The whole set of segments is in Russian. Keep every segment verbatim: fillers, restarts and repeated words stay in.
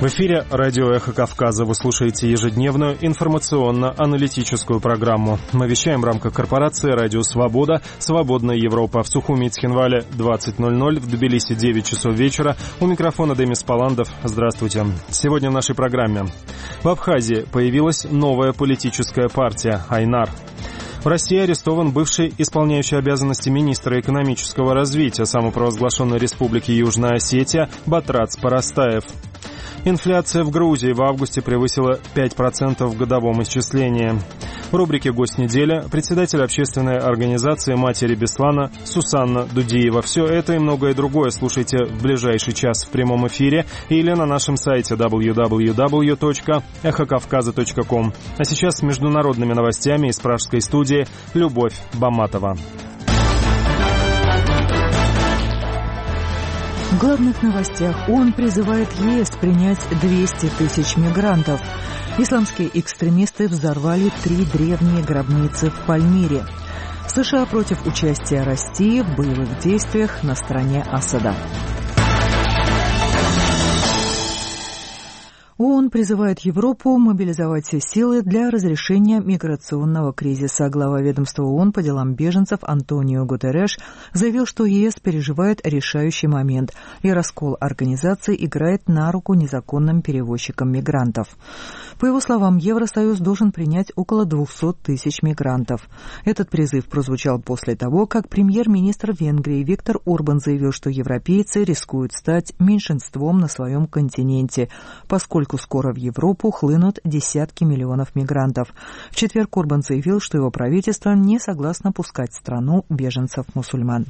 В эфире радио «Эхо Кавказа». Вы слушаете ежедневную информационно-аналитическую программу. Мы вещаем в рамках корпорации «Радио Свобода», «Свободная Европа». В Сухуми и Цхинвале двадцать ноль ноль, в Тбилиси девять часов вечера. У микрофона Демис Паландов. Здравствуйте. Сегодня в нашей программе. В Абхазии появилась новая политическая партия «Айнар». В России арестован бывший исполняющий обязанности министра экономического развития самопровозглашенной республики Южная Осетия Батрац Парастаев. Инфляция в Грузии в августе превысила пять процентов в годовом исчислении. В рубрике «Гость недели» председатель общественной организации «Матери Беслана» Сусанна Дудиева. Все это и многое другое слушайте в ближайший час в прямом эфире или на нашем сайте дабл ю дабл ю дабл ю точка эхо кавказа точка ком. А сейчас с международными новостями из пражской студии Любовь Баматова. В главных новостях ООН призывает ЕС принять двести тысяч мигрантов. Исламские экстремисты взорвали три древние гробницы в Пальмире. США против участия России в боевых действиях на стороне Асада. ООН призывает Европу мобилизовать все силы для разрешения миграционного кризиса. Глава ведомства ООН по делам беженцев Антонио Гутерреш заявил, что ЕС переживает решающий момент, и раскол организации играет на руку незаконным перевозчикам мигрантов. По его словам, Евросоюз должен принять около двухсот тысяч мигрантов. Этот призыв прозвучал после того, как премьер-министр Венгрии Виктор Орбан заявил, что европейцы рискуют стать меньшинством на своем континенте, поскольку скоро в Европу хлынут десятки миллионов мигрантов. В четверг Орбан заявил, что его правительство не согласно пускать в страну беженцев-мусульман.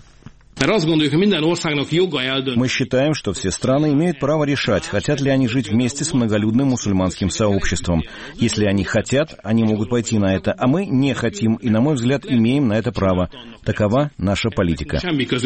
Мы считаем, что все страны имеют право решать, хотят ли они жить вместе с многолюдным мусульманским сообществом. Если они хотят, они могут пойти на это, а мы не хотим и, на мой взгляд, имеем на это право. Такова наша политика.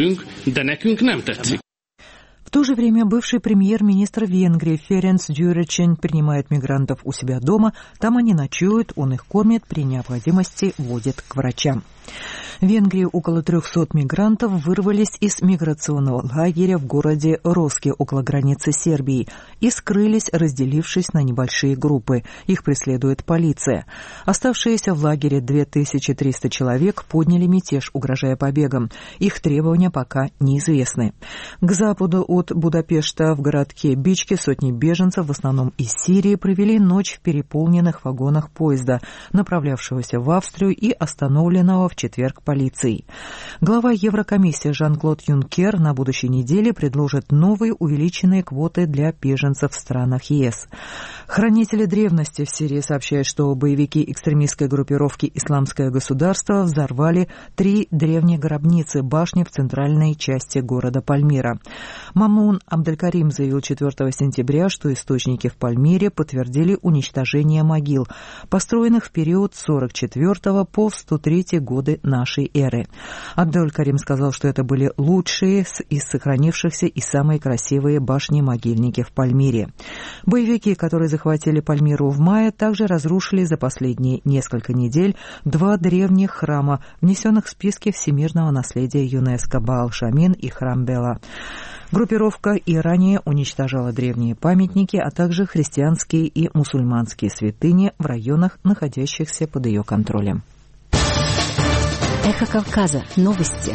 В то же время бывший премьер-министр Венгрии Ференц Дюречен принимает мигрантов у себя дома, там они ночуют, он их кормит, при необходимости водит к врачам. В Венгрии около трехсот мигрантов вырвались из миграционного лагеря в городе Роске около границы Сербии и скрылись, разделившись на небольшие группы. Их преследует полиция. Оставшиеся в лагере две тысячи триста человек подняли мятеж, угрожая побегом. Их требования пока неизвестны. К западу от Будапешта в городке Бичке сотни беженцев, в основном из Сирии, провели ночь в переполненных вагонах поезда, направлявшегося в Австрию и остановленного в четверг полицией. Глава Еврокомиссии Жан-Клод Юнкер на будущей неделе предложит новые увеличенные квоты для беженцев в странах ЕС. Хранители древности в Сирии сообщают, что боевики экстремистской группировки «Исламское государство» взорвали три древние гробницы башни в центральной части города Пальмира. Мамун Абделькарим заявил четвёртого сентября, что источники в Пальмире подтвердили уничтожение могил, построенных в период с сорок четвёртого по сто третий годы нашей эры. Абделькарим сказал, что это были лучшие из сохранившихся и самые красивые башни-могильники в Пальмире. Боевики, которые захватили Пальмиру в мае, также разрушили за последние несколько недель два древних храма, внесенных в списки всемирного наследия ЮНЕСКО — Баал-Шамин и храм Бела. Группировка и ранее уничтожала древние памятники, а также христианские и мусульманские святыни в районах, находящихся под ее контролем. Эхо Кавказа. Новости.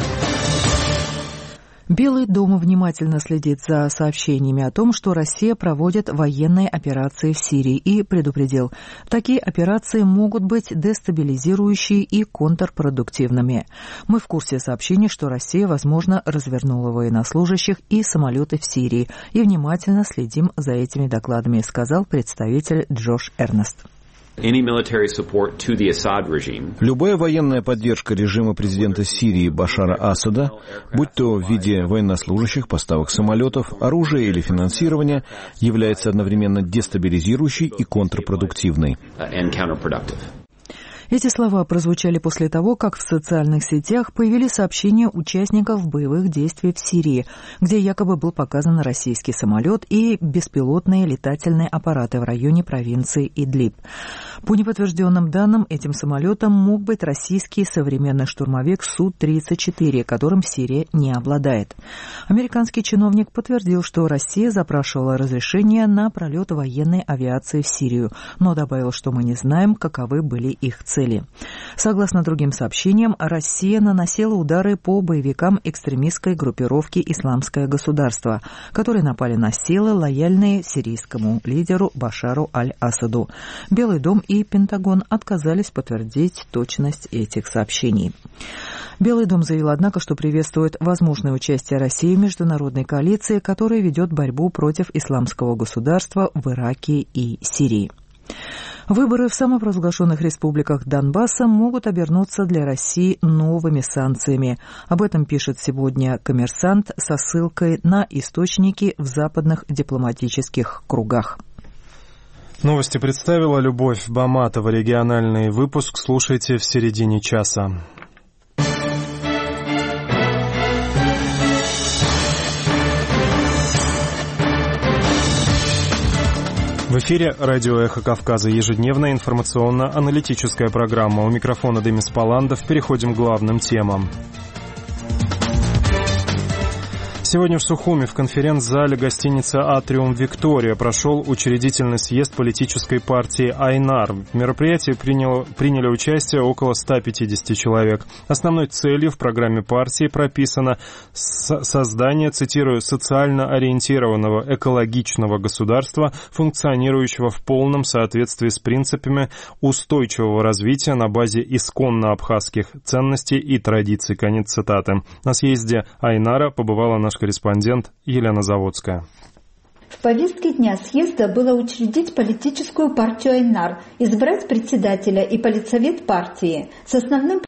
Белый дом внимательно следит за сообщениями о том, что Россия проводит военные операции в Сирии, и предупредил, такие операции могут быть дестабилизирующие и контрпродуктивными. Мы в курсе сообщений, что Россия, возможно, развернула военнослужащих и самолеты в Сирии, и внимательно следим за этими докладами, сказал представитель Джош Эрнест. Любая военная поддержка режима президента Сирии Башара Асада, будь то в виде военнослужащих, поставок самолетов, оружия или финансирования, является одновременно дестабилизирующей и контрпродуктивной. Эти слова прозвучали после того, как в социальных сетях появились сообщения участников боевых действий в Сирии, где якобы был показан российский самолет и беспилотные летательные аппараты в районе провинции Идлиб. По неподтвержденным данным, этим самолетом мог быть российский современный штурмовик Су тридцать четыре, которым Сирия не обладает. Американский чиновник подтвердил, что Россия запрашивала разрешение на пролет военной авиации в Сирию, но добавил, что мы не знаем, каковы были их цели. Согласно другим сообщениям, Россия наносила удары по боевикам экстремистской группировки «Исламское государство», которые напали на силы, лояльные сирийскому лидеру Башару аль-Асаду. Белый дом и Пентагон отказались подтвердить точность этих сообщений. Белый дом заявил, однако, что приветствует возможное участие России в международной коалиции, которая ведет борьбу против исламского государства в Ираке и Сирии. Выборы в самопровозглашенных республиках Донбасса могут обернуться для России новыми санкциями. Об этом пишет сегодня «Коммерсант» со ссылкой на источники в западных дипломатических кругах. Новости представила Любовь Баматова. Региональный выпуск слушайте в середине часа. В эфире радио «Эхо Кавказа», ежедневная информационно-аналитическая программа. У микрофона Демис Паландов. Переходим к главным темам. Сегодня в Сухуми в конференц-зале гостиницы «Атриум Виктория» прошел учредительный съезд политической партии «Айнар». В мероприятии приняло, приняли участие около ста пятидесяти человек. Основной целью в программе партии прописано создание, цитирую, «социально ориентированного экологичного государства, функционирующего в полном соответствии с принципами устойчивого развития на базе исконно абхазских ценностей и традиций». Конец цитаты. На съезде «Айнара» побывала наш корреспондент Елена Заводская. В повестке дня съезда было учредить политическую партию «Айнар», избрать председателя и политсовет партии с основным